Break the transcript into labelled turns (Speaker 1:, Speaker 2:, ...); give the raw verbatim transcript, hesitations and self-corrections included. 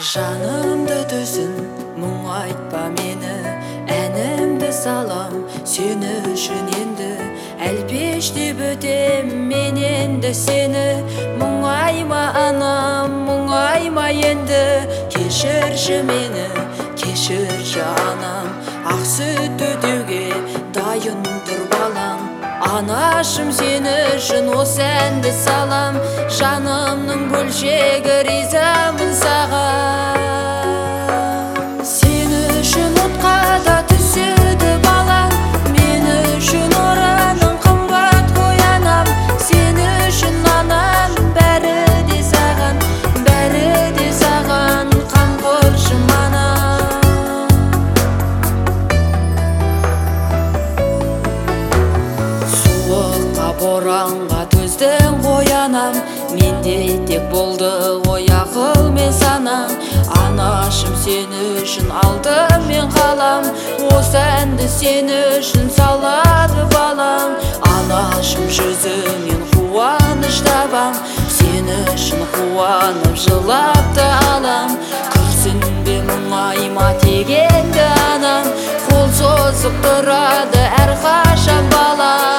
Speaker 1: Жанымды түсін, мұң айтпа мені, әнімді салам, сені үшін енді. Әлпештеп өтем мен енді сені, мұң айма анам, мұң айма енді. Кешірші мені, кешірші анам, ақ сүт өтеуге дайын тұр балам. Анашым сені үшін осы әнді салам, жанымның бөлшегі ризамын саған. Сені үшін отқа да түседі балам, мен үшін ораның қымбат қой анам. Сені үшін анам, бәрі де саған, бәрі де саған, қамқоршым анам. Суыққа боранға төздің ғой анам, менде тек болды ғой ақыл мен санам. Анашым сені үшін алдым мен қалам, осы әнді сені үшін салады балам. Анашым жүзіңнен қуаныш табам, сені үшін қуанып жылапты алам. Күрсінбе мұңайма тек енді анам, қол созып тұрады әрқашан балам.